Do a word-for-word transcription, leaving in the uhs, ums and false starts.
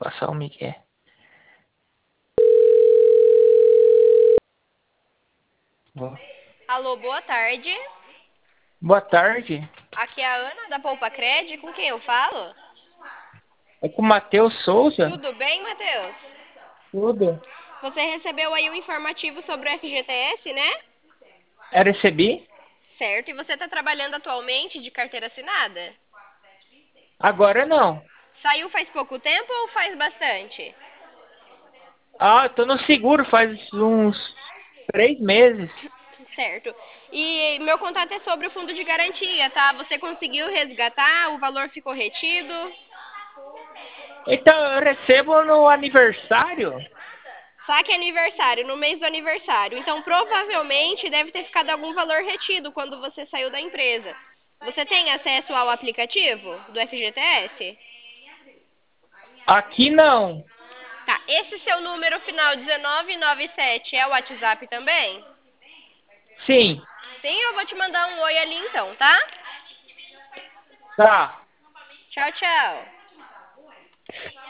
Passar o Miguel. Vou. Alô, boa tarde. Boa tarde. Aqui é a Ana da Poupa Cred. Com quem eu falo? É com o Matheus Souza? Tudo bem, Matheus? Tudo. Você recebeu aí um informativo sobre o F G T S, né? Eu recebi? Certo. E você está trabalhando atualmente de carteira assinada? Agora não. Saiu faz pouco tempo ou faz bastante? Ah, eu tô no seguro faz uns três meses. Certo. E meu contato é sobre o fundo de garantia, tá? Você conseguiu resgatar? O valor ficou retido? Então eu recebo no aniversário? Saque aniversário, no mês do aniversário. Então, provavelmente, deve ter ficado algum valor retido quando você saiu da empresa. Você tem acesso ao aplicativo do F G T S? Aqui não. Tá, esse seu número final dezenove noventa e sete é o WhatsApp também? Sim. Sim, eu vou te mandar um oi ali então, tá? Tá. Tchau, tchau.